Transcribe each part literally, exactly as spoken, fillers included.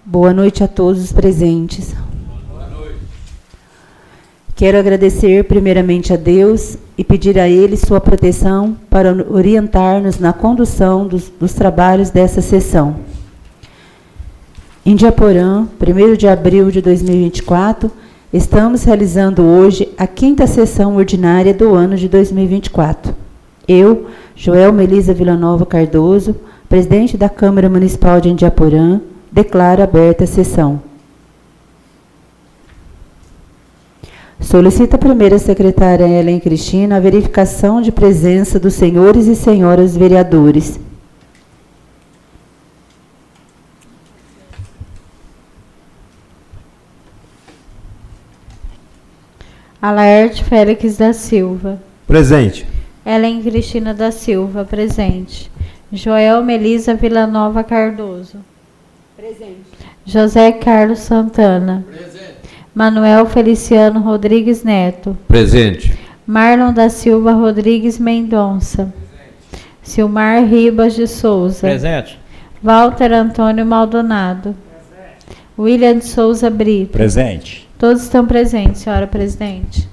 Boa noite a todos os presentes. Boa noite. Quero agradecer primeiramente a Deus e pedir a Ele sua proteção para orientar-nos na condução dos, dos trabalhos dessa sessão. Em Diaporã, primeiro de abril de dois mil e vinte e quatro, estamos realizando hoje a quinta sessão ordinária do ano de dois mil e vinte e quatro. Eu, Joel Melisa Villanova Cardoso, presidente da Câmara Municipal de Indiaporã, declaro aberta a sessão. Solicito a primeira secretária Ellen Cristina a verificação de presença dos senhores e senhoras vereadores. Alaerte Félix da Silva. Presente. Ellen Cristina da Silva, presente. Joel Melisa Villanova Cardoso. Presente. José Carlos Santana. Presente. Manuel Feliciano Rodrigues Neto. Presente. Marlon da Silva Rodrigues Mendonça. Presente. Silmar Ribas de Souza. Presente. Walter Antônio Maldonado. Presente. William de Souza Brito. Presente. Todos estão presentes, senhora presidente.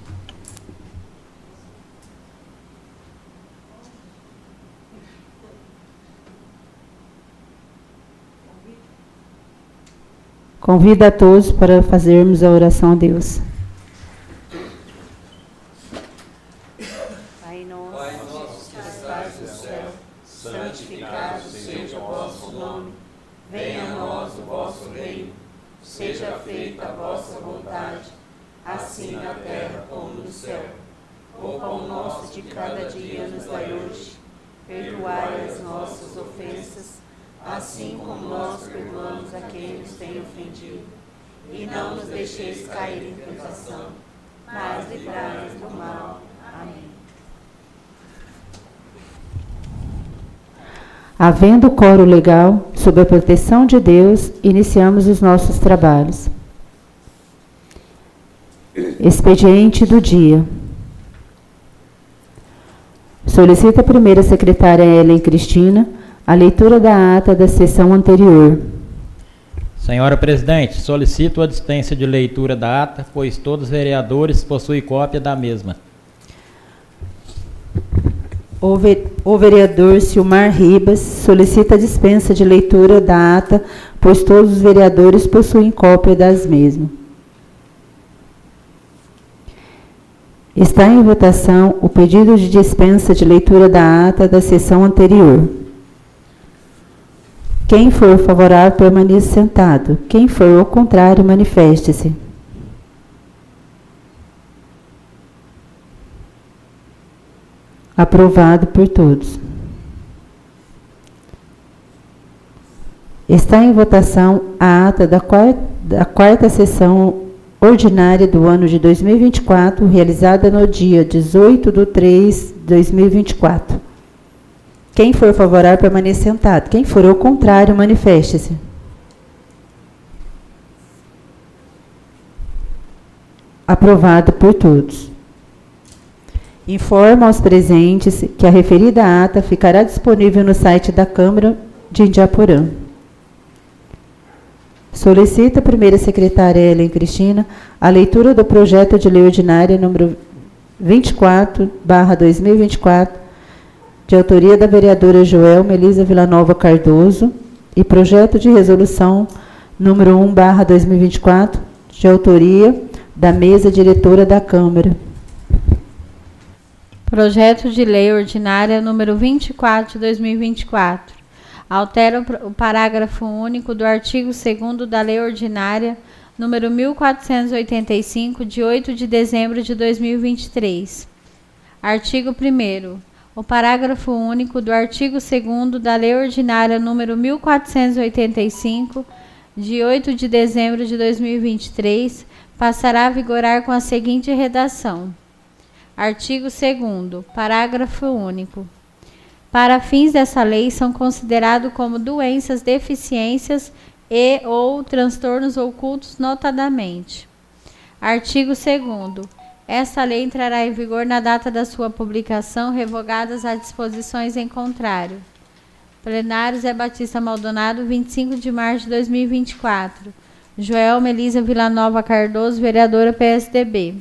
Convido a todos para fazermos a oração a Deus. Pai nosso, que estás no céu, santificado seja o vosso nome. Venha a nós o vosso reino. Seja feita a vossa vontade, assim na terra como no céu. O pão nosso de cada dia nos dai hoje. Perdoai as nossas ofensas, assim como nós perdoamos a quem nos tem ofendido. E não nos deixeis cair em tentação, mas livrai-nos do mal. Amém. Havendo coro legal, sob a proteção de Deus, iniciamos os nossos trabalhos. Expediente do dia. Solicita a primeira secretária Ellen Cristina a leitura da ata da sessão anterior. Senhora presidente, solicito a dispensa de leitura da ata, pois todos os vereadores possuem cópia da mesma. O, ve o vereador Silmar Ribas solicita a dispensa de leitura da ata, pois todos os vereadores possuem cópia das mesmas. Está em votação o pedido de dispensa de leitura da ata da sessão anterior. Quem for favorável, permaneça sentado. Quem for ao contrário, manifeste-se. Aprovado por todos. Está em votação a ata da quarta, da quarta sessão ordinária do ano de dois mil e vinte e quatro, realizada no dia dezoito de três de dois mil e vinte e quatro. Quem for favorável, permaneça sentado. Quem for ao contrário, manifeste-se. Aprovado por todos. Informo aos presentes que a referida ata ficará disponível no site da Câmara de Indiaporã. Solicita a primeira secretária Ellen Cristina a leitura do projeto de lei ordinária número vinte e quatro barra dois mil e vinte e quatro, de autoria da vereadora Joel Melisa Villanova Cardoso, e projeto de resolução número um barra dois mil e vinte e quatro, de autoria da mesa diretora da Câmara. Projeto de lei ordinária número vinte e quatro de dois mil e vinte e quatro. Altera o parágrafo único do artigo segundo da lei ordinária número mil quatrocentos e oitenta e cinco, de oito de dezembro de dois mil e vinte e três. Artigo primeiro. O parágrafo único do artigo segundo da lei ordinária número mil quatrocentos e oitenta e cinco, de oito de dezembro de dois mil e vinte e três, passará a vigorar com a seguinte redação. Artigo segundo, parágrafo único. Para fins dessa lei, são considerados como doenças, deficiências e ou transtornos ocultos notadamente. Artigo segundo. Esta lei entrará em vigor na data da sua publicação, revogadas as disposições em contrário. Plenário Zé Batista Maldonado, vinte e cinco de março de dois mil e vinte e quatro. Joelma Elisa Villanova Cardoso, vereadora P S D B.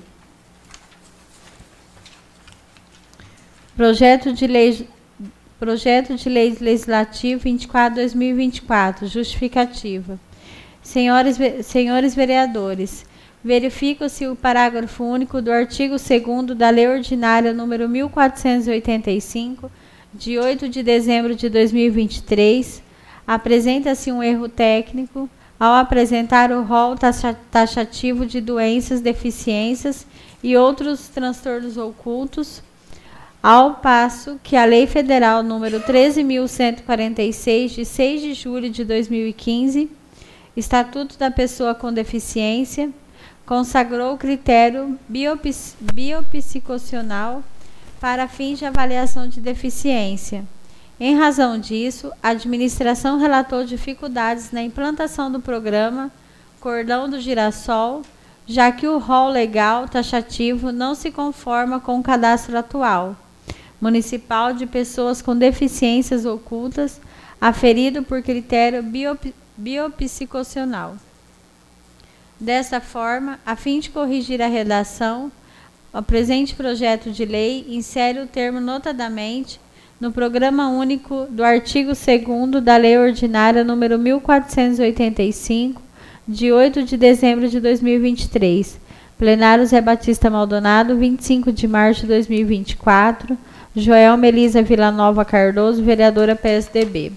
Projeto de lei, projeto de lei legislativo vinte e quatro de dois mil e vinte e quatro. Justificativa. Senhores, senhores vereadores, verifica-se o parágrafo único do artigo segundo da Lei Ordinária número mil quatrocentos e oitenta e cinco, de oito de dezembro de dois mil e vinte e três. Apresenta-se um erro técnico ao apresentar o rol taxativo de doenças, deficiências e outros transtornos ocultos, ao passo que a Lei Federal número treze mil cento e quarenta e seis, de seis de julho de dois mil e quinze, Estatuto da Pessoa com Deficiência, consagrou o critério biopsi- biopsicossocial para fins de avaliação de deficiência. Em razão disso, a administração relatou dificuldades na implantação do programa Cordão do Girassol, já que o rol legal taxativo não se conforma com o cadastro atual municipal de pessoas com deficiências ocultas, aferido por critério biop- biopsicossocial. Dessa forma, a fim de corrigir a redação, o presente projeto de lei insere o termo notadamente no Programa Único do artigo segundo da Lei Ordinária número mil quatrocentos e oitenta e cinco, de oito de dezembro de dois mil e vinte e três. Plenário Zé Batista Maldonado, vinte e cinco de março de dois mil e vinte e quatro. Joelma Elisa Villanova Cardoso, vereadora P S D B.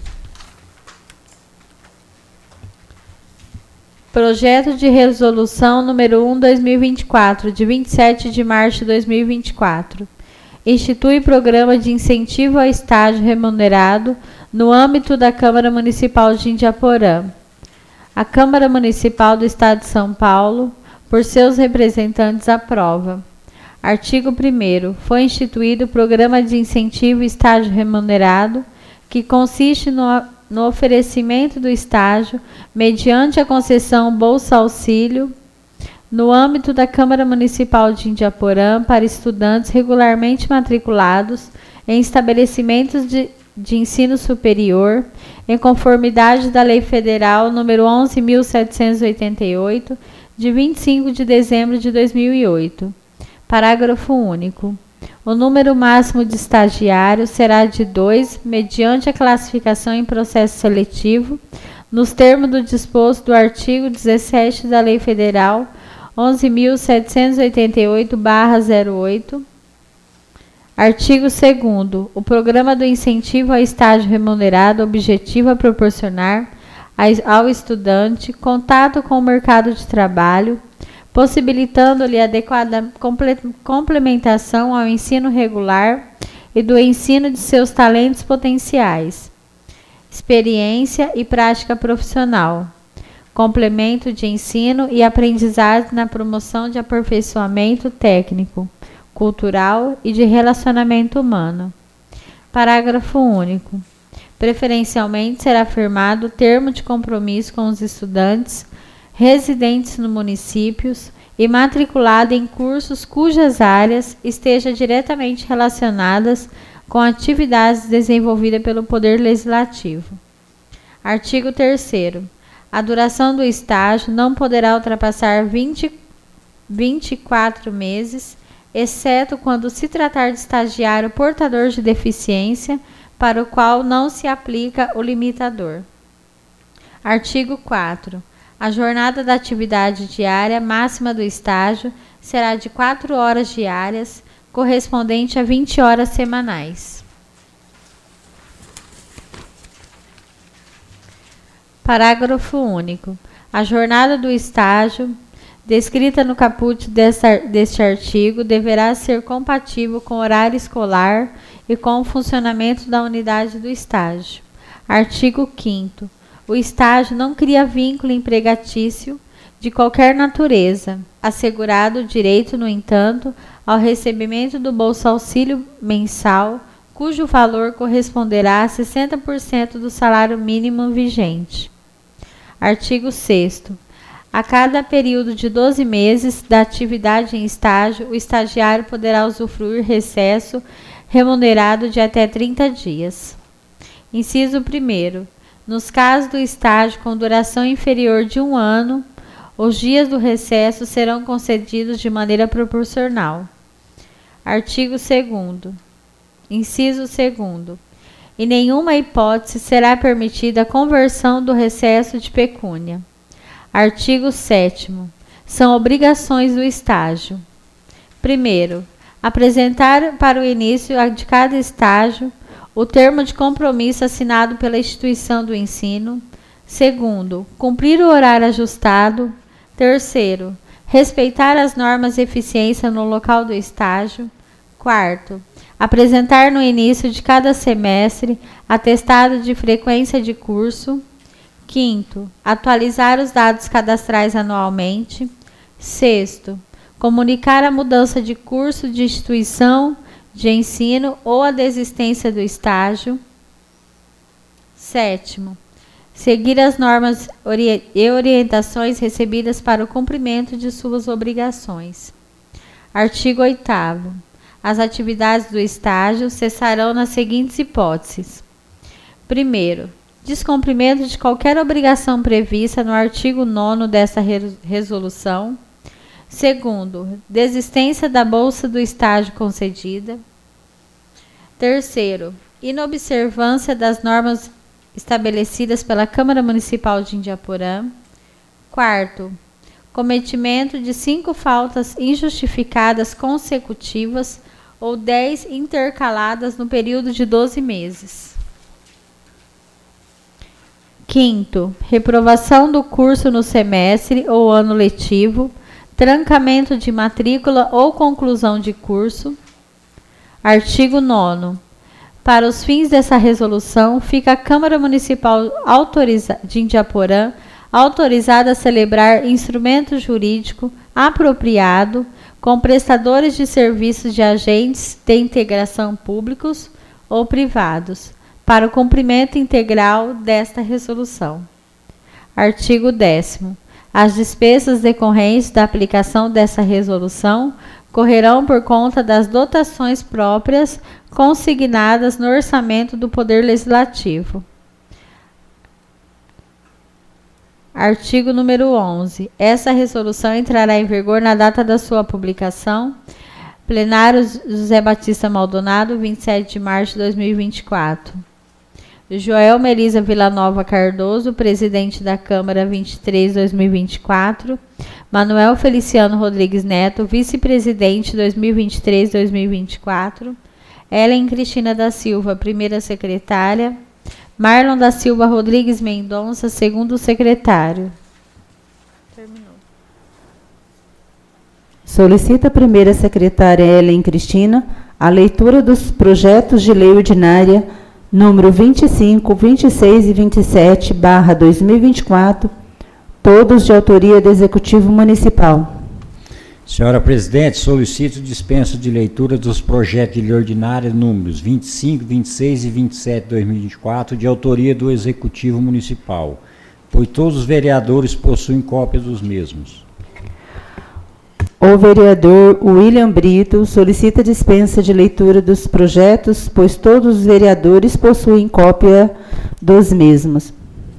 Projeto de Resolução número um, dois mil e vinte e quatro, de vinte e sete de março de dois mil e vinte e quatro. Institui programa de incentivo ao estágio remunerado no âmbito da Câmara Municipal de Indiaporã. A Câmara Municipal do Estado de São Paulo, por seus representantes, aprova. Artigo primeiro. Foi instituído o Programa de Incentivo ao Estágio Remunerado, que consiste no, no oferecimento do estágio mediante a concessão Bolsa Auxílio no âmbito da Câmara Municipal de Indiaporã para estudantes regularmente matriculados em estabelecimentos de, de ensino superior, em conformidade da Lei Federal número onze mil setecentos e oitenta e oito, de vinte e cinco de dezembro de dois mil e oito. Parágrafo único. O número máximo de estagiários será de dois, mediante a classificação em processo seletivo, nos termos do disposto do artigo dezessete da Lei Federal onze mil setecentos e oitenta e oito barra zero oito. Artigo segundo. O Programa do Incentivo ao Estágio Remunerado objetiva proporcionar ao estudante contato com o mercado de trabalho, possibilitando-lhe adequada complementação ao ensino regular e do ensino de seus talentos potenciais, experiência e prática profissional, complemento de ensino e aprendizagem na promoção de aperfeiçoamento técnico, cultural e de relacionamento humano. Parágrafo único. Preferencialmente será firmado termo de compromisso com os estudantes residentes no municípios e matriculado em cursos cujas áreas estejam diretamente relacionadas com atividades desenvolvidas pelo Poder Legislativo. Artigo terceiro. A duração do estágio não poderá ultrapassar vinte, vinte e quatro meses, exceto quando se tratar de estagiário portador de deficiência, para o qual não se aplica o limitador. Artigo quatro. A jornada da atividade diária máxima do estágio será de quatro horas diárias, correspondente a vinte horas semanais. Parágrafo único. A jornada do estágio, descrita no caput desta, deste artigo, deverá ser compatível com o horário escolar e com o funcionamento da unidade do estágio. Artigo quinto. O estágio não cria vínculo empregatício de qualquer natureza, assegurado o direito, no entanto, ao recebimento do Bolsa Auxílio mensal, cujo valor corresponderá a sessenta por cento do salário mínimo vigente. Artigo sexto. A cada período de doze meses da atividade em estágio, o estagiário poderá usufruir recesso remunerado de até trinta dias. Inciso primeiro. Nos casos do estágio com duração inferior de um ano, os dias do recesso serão concedidos de maneira proporcional. Artigo segundo. Inciso segundo. Em nenhuma hipótese será permitida a conversão do recesso de pecúnia. Artigo sétimo. São obrigações do estágio. Primeiro, apresentar para o início de cada estágio o termo de compromisso assinado pela instituição do ensino. Segundo, cumprir o horário ajustado. Terceiro, respeitar as normas de eficiência no local do estágio. Quarto, apresentar no início de cada semestre atestado de frequência de curso. Quinto, atualizar os dados cadastrais anualmente. Sexto, comunicar a mudança de curso de instituição de ensino ou a desistência do estágio. Sétimo, seguir as normas e orientações recebidas para o cumprimento de suas obrigações. Artigo oitavo. As atividades do estágio cessarão nas seguintes hipóteses. Primeiro, descumprimento de qualquer obrigação prevista no artigo nono desta resolução. Segundo, desistência da bolsa do estágio concedida. Terceiro, inobservância das normas estabelecidas pela Câmara Municipal de Indiaporã. Quarto, cometimento de cinco faltas injustificadas consecutivas ou dez intercaladas no período de doze meses. Quinto, reprovação do curso no semestre ou ano letivo, trancamento de matrícula ou conclusão de curso. Artigo nono. Para os fins dessa resolução, fica a Câmara Municipal autoriza- de Indiaporã autorizada a celebrar instrumento jurídico apropriado com prestadores de serviços de agentes de integração públicos ou privados, para o cumprimento integral desta resolução. Artigo décimo. As despesas decorrentes da aplicação dessa resolução correrão por conta das dotações próprias consignadas no orçamento do Poder Legislativo. Artigo número onze. Essa resolução entrará em vigor na data da sua publicação. Plenário José Batista Maldonado, vinte e sete de março de dois mil e vinte e quatro. Joel Melisa Villanova Cardoso, presidente da Câmara, vinte e três de dois mil e vinte e quatro. Manuel Feliciano Rodrigues Neto, vice-presidente, dois mil e vinte e três a dois mil e vinte e quatro. Ellen Cristina da Silva, primeira secretária. Marlon da Silva Rodrigues Mendonça, segundo secretário. Terminou. Solicita a primeira secretária Ellen Cristina a leitura dos projetos de lei ordinária número vinte e cinco, vinte e seis e vinte e sete, barra dois mil e vinte e quatro, todos de autoria do Executivo Municipal. Senhora Presidente, solicito dispensa de leitura dos projetos de lei ordinária números vinte e cinco, vinte e seis e vinte e sete de dois mil e vinte e quatro, de autoria do Executivo Municipal, pois todos os vereadores possuem cópia dos mesmos. O vereador William Brito solicita dispensa de leitura dos projetos, pois todos os vereadores possuem cópia dos mesmos.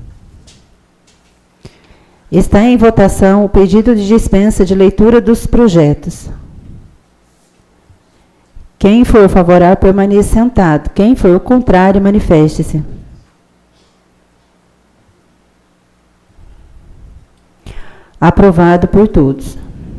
Está em votação o pedido de dispensa de leitura dos projetos. Quem for favorável, permaneça sentado. Quem for contrário, manifeste-se. Aprovado por todos.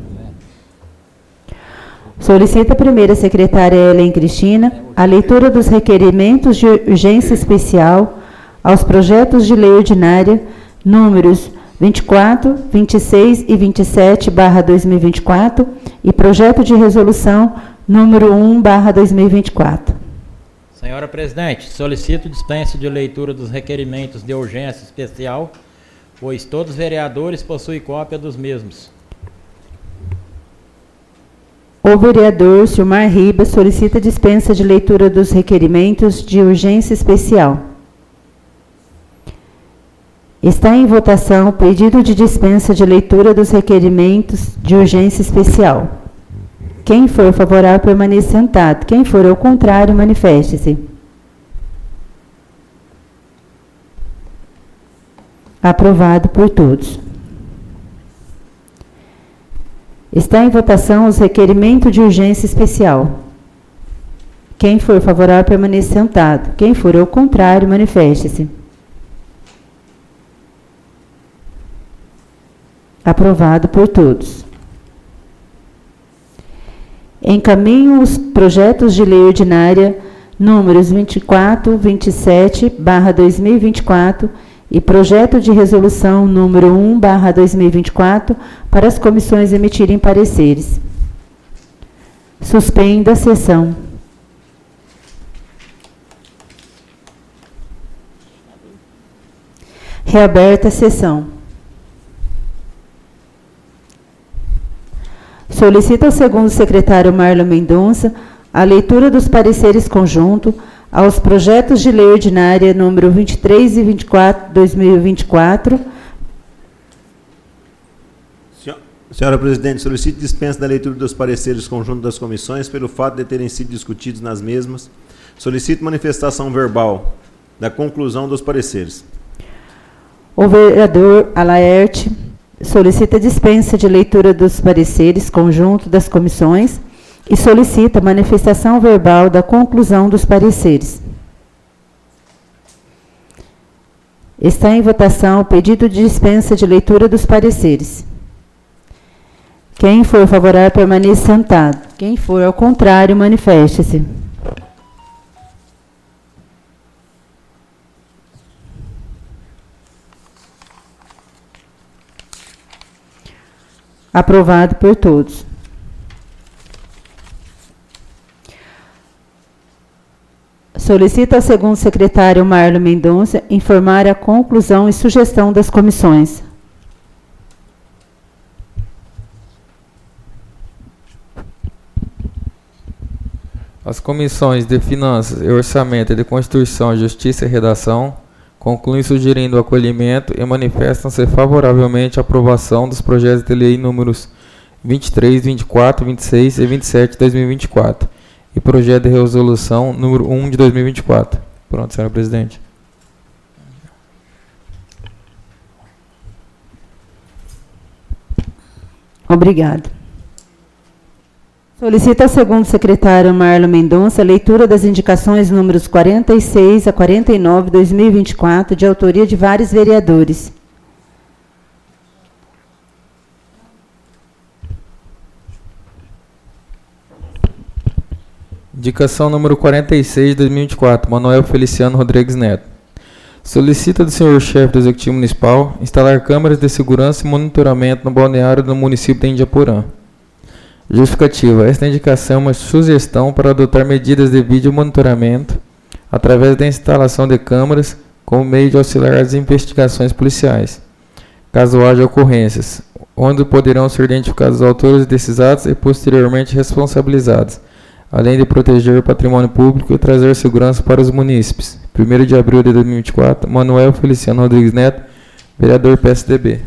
Solicita a primeira secretária Ellen Cristina a leitura dos requerimentos de urgência especial aos projetos de lei ordinária números vinte e quatro, vinte e seis e vinte e sete, barra dois mil e vinte e quatro e projeto de resolução número um, barra dois mil e vinte e quatro. Senhora Presidente, solicito dispensa de leitura dos requerimentos de urgência especial, pois todos os vereadores possuem cópia dos mesmos. O vereador Silmar Ribas solicita dispensa de leitura dos requerimentos de urgência especial. Está em votação o pedido de dispensa de leitura dos requerimentos de urgência especial. Quem for favorável, permaneça sentado. Quem for ao contrário, manifeste-se. Aprovado por todos. Está em votação os requerimentos de urgência especial. Quem for favorável, permaneça sentado. Quem for ao contrário, manifeste-se. Aprovado por todos. Encaminho os projetos de lei ordinária números vinte e quatro, vinte e sete, barra dois mil e vinte e quatro e projeto de resolução número um, barra dois mil e vinte e quatro para as comissões emitirem pareceres. Suspenda a sessão. Reaberta a sessão. Solicita ao segundo secretário Marlon Mendonça a leitura dos pareceres conjunto aos projetos de lei ordinária número vinte e três e vinte e quatro, dois mil e vinte e quatro. Senhora Presidente, solicito dispensa da leitura dos pareceres conjuntos das comissões pelo fato de terem sido discutidos nas mesmas. Solicito manifestação verbal da conclusão dos pareceres. O vereador Alaerte solicita dispensa de leitura dos pareceres conjunto das comissões e solicita manifestação verbal da conclusão dos pareceres. Está em votação o pedido de dispensa de leitura dos pareceres. Quem for favorável, permaneça sentado. Quem for ao contrário, manifeste-se. Aprovado por todos. Solicita ao segundo secretário Marlon Mendonça informar a conclusão e sugestão das comissões. As comissões de Finanças e Orçamento e de Constituição, Justiça e Redação concluem sugerindo o acolhimento e manifestam-se favoravelmente à aprovação dos projetos de lei números vinte e três, vinte e quatro, vinte e seis e vinte e sete de dois mil e vinte e quatro e projeto de resolução número um de dois mil e vinte e quatro. Pronto, senhora Presidente. Obrigado. Solicita ao segundo secretário Marlon Mendonça a leitura das indicações números quarenta e seis a quarenta e nove de dois mil e vinte e quatro, de autoria de vários vereadores. Indicação número quarenta e seis de dois mil e vinte e quatro, Manuel Feliciano Rodrigues Neto. Solicita do senhor chefe do Executivo Municipal instalar câmeras de segurança e monitoramento no balneário do município de Indiaporã. Justificativa. Esta indicação é uma sugestão para adotar medidas de vídeo monitoramento através da instalação de câmeras como meio de auxiliar as investigações policiais, caso haja ocorrências, onde poderão ser identificados os autores desses atos e posteriormente responsabilizados, além de proteger o patrimônio público e trazer segurança para os munícipes. primeiro de abril de dois mil e vinte e quatro, Manuel Feliciano Rodrigues Neto, vereador P S D B.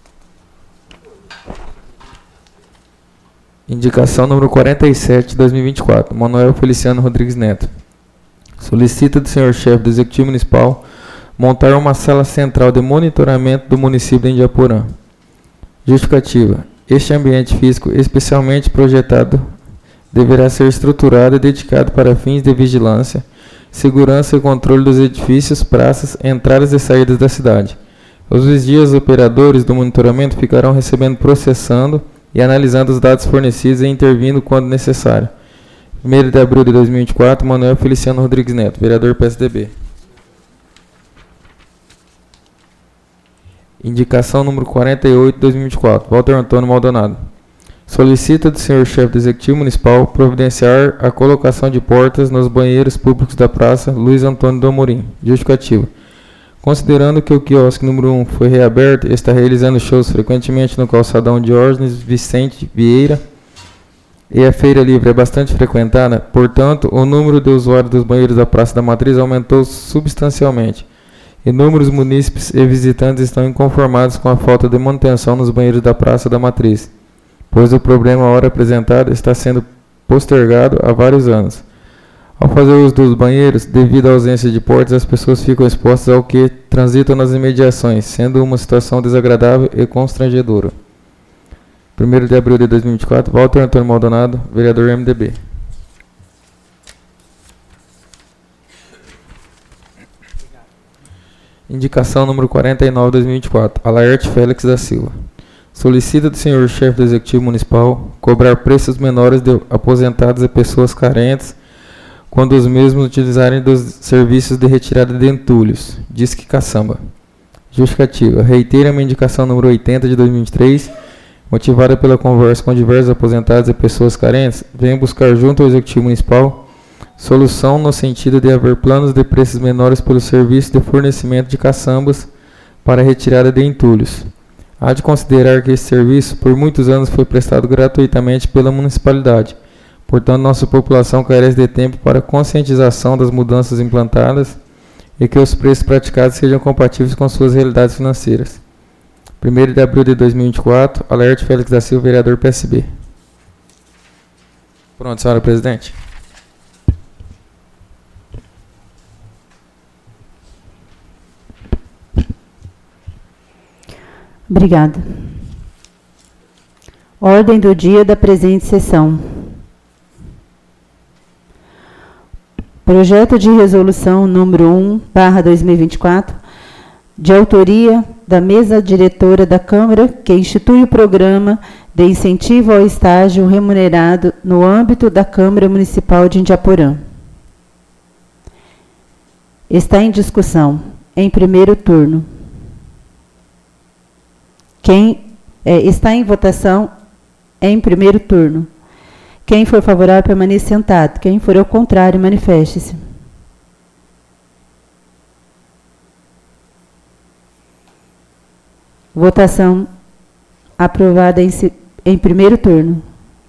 Indicação número quarenta e sete de dois mil e vinte e quatro, Manuel Feliciano Rodrigues Neto. Solicita do senhor chefe do Executivo Municipal montar uma sala central de monitoramento do município de Indiaporã. Justificativa. Este ambiente físico especialmente projetado deverá ser estruturado e dedicado para fins de vigilância, segurança e controle dos edifícios, praças, entradas e saídas da cidade. Os vigias operadores do monitoramento ficarão recebendo, processando e analisando os dados fornecidos e intervindo quando necessário. primeiro de abril de dois mil e vinte e quatro, Manuel Feliciano Rodrigues Neto, vereador P S D B. Indicação número quarenta e oito de dois mil e vinte e quatro, Walter Antônio Maldonado. Solicita do senhor chefe do Executivo Municipal providenciar a colocação de portas nos banheiros públicos da Praça Luiz Antônio do Amorim. Justificativa. Considerando que o quiosque número um foi reaberto e está realizando shows frequentemente no calçadão Diógenes Vicente Vieira e a feira livre é bastante frequentada, portanto, o número de usuários dos banheiros da Praça da Matriz aumentou substancialmente. Inúmeros munícipes e visitantes estão inconformados com a falta de manutenção nos banheiros da Praça da Matriz, pois o problema, a hora apresentado, está sendo postergado há vários anos. Ao fazer uso dos banheiros, devido à ausência de portas, as pessoas ficam expostas ao que transitam nas imediações, sendo uma situação desagradável e constrangedora. primeiro de abril de dois mil e vinte e quatro, Walter Antônio Maldonado, vereador M D B. Indicação número quarenta e nove de dois mil e vinte e quatro, Alaerte Félix da Silva. Solicita do senhor chefe do Executivo Municipal cobrar preços menores de aposentados e pessoas carentes quando os mesmos utilizarem dos serviços de retirada de entulhos. Disque Caçamba. Justificativa. Reitera a indicação número oitenta de dois mil e vinte e três, motivada pela conversa com diversos aposentados e pessoas carentes, vem buscar junto ao Executivo Municipal solução no sentido de haver planos de preços menores pelo serviço de fornecimento de caçambas para retirada de entulhos. Há de considerar que esse serviço, por muitos anos, foi prestado gratuitamente pela municipalidade. Portanto, nossa população carece de tempo para conscientização das mudanças implantadas e que os preços praticados sejam compatíveis com suas realidades financeiras. primeiro de abril de dois mil e vinte e quatro, Alaerte Félix da Silva, vereador P S B. Pronto, senhora presidente. Obrigada. Ordem do dia da presente sessão. Projeto de resolução número um, barra dois mil e vinte e quatro, de autoria da mesa diretora da Câmara, que institui o programa de incentivo ao estágio remunerado no âmbito da Câmara Municipal de Indiaporã. Está em discussão, em primeiro turno. Quem é, está em votação em primeiro turno. Quem for favorável, permaneça sentado. Quem for ao contrário, manifeste-se. Votação aprovada em, em primeiro turno.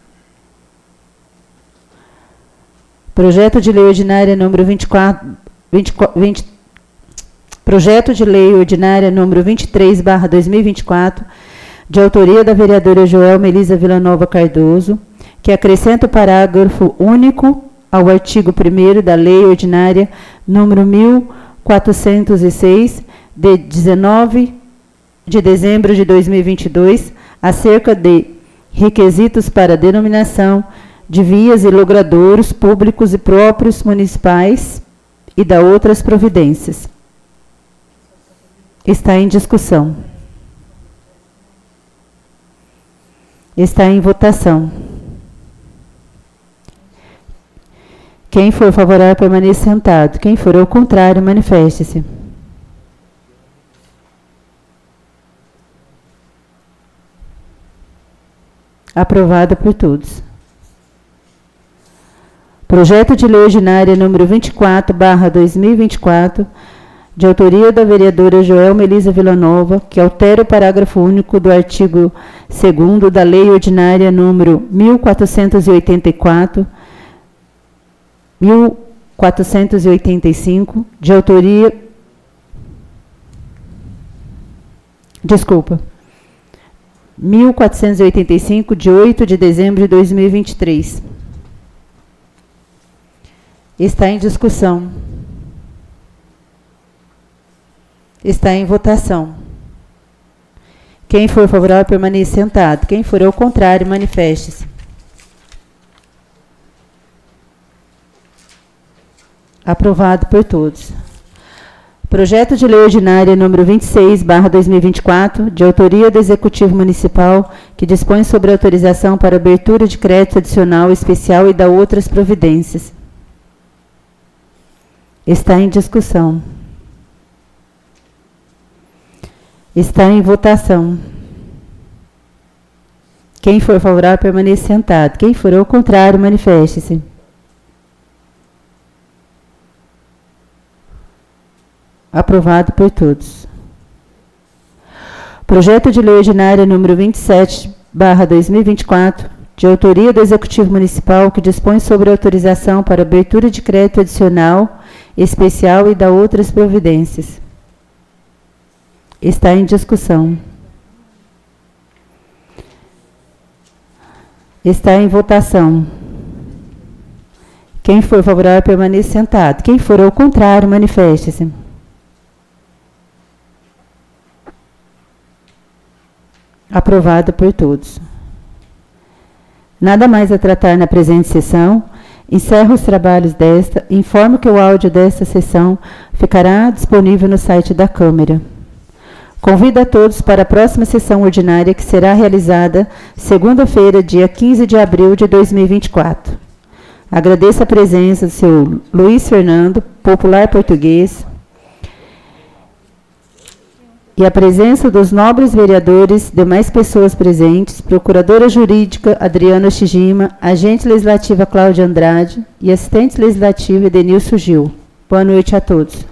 Projeto de lei ordinária número vinte e quatro, vinte, vinte, projeto de lei ordinária número vinte e três, barra dois mil e vinte e quatro, de autoria da vereadora Joel Melisa Villanova Cardoso, que acrescenta o parágrafo único ao artigo primeiro da Lei Ordinária número mil quatrocentos e seis, de dezenove de dezembro de dois mil e vinte e dois, acerca de requisitos para denominação de vias e logradouros públicos e próprios municipais e da outras providências. Está em discussão. Está em votação. Quem for favorável, permaneça sentado. Quem for ao contrário, manifeste-se. Aprovada por todos. Projeto de lei ordinária número vinte e quatro, barra dois mil e vinte e quatro, de autoria da vereadora Joel Melisa Villanova, que altera o parágrafo único do artigo segundo da Lei Ordinária número mil quatrocentos e oitenta e quatro, mil quatrocentos e oitenta e cinco, de autoria... Desculpa. mil quatrocentos e oitenta e cinco, de oito de dezembro de dois mil e vinte e três. Está em discussão. Está em votação. Quem for favorável, permaneça sentado. Quem for ao contrário, manifeste-se. Aprovado por todos. Projeto de lei ordinária número vinte e seis, barra dois mil e vinte e quatro, de autoria do Executivo Municipal, que dispõe sobre autorização para abertura de crédito adicional especial e da outras providências. Está em discussão. Está em votação. Quem for favorável, permaneça sentado. Quem for ao contrário, manifeste-se. Aprovado por todos. Projeto de lei ordinária número vinte e sete, barra dois mil e vinte e quatro, de autoria do Executivo Municipal, que dispõe sobre autorização para abertura de crédito adicional, especial e da outras providências. Está em discussão. Está em votação. Quem for favorável, permaneça sentado. Quem for ao contrário, manifeste-se. Aprovado por todos. Nada mais a tratar na presente sessão. Encerro os trabalhos desta. Informo que o áudio desta sessão ficará disponível no site da Câmara. Convido a todos para a próxima sessão ordinária, que será realizada segunda-feira, dia quinze de abril de dois mil e vinte e quatro. Agradeço a presença do senhor Luiz Fernando, popular português, e a presença dos nobres vereadores, demais pessoas presentes, procuradora jurídica Adriana Shijima, agente legislativa Cláudia Andrade e assistente legislativo Edenilson Gil. Boa noite a todos.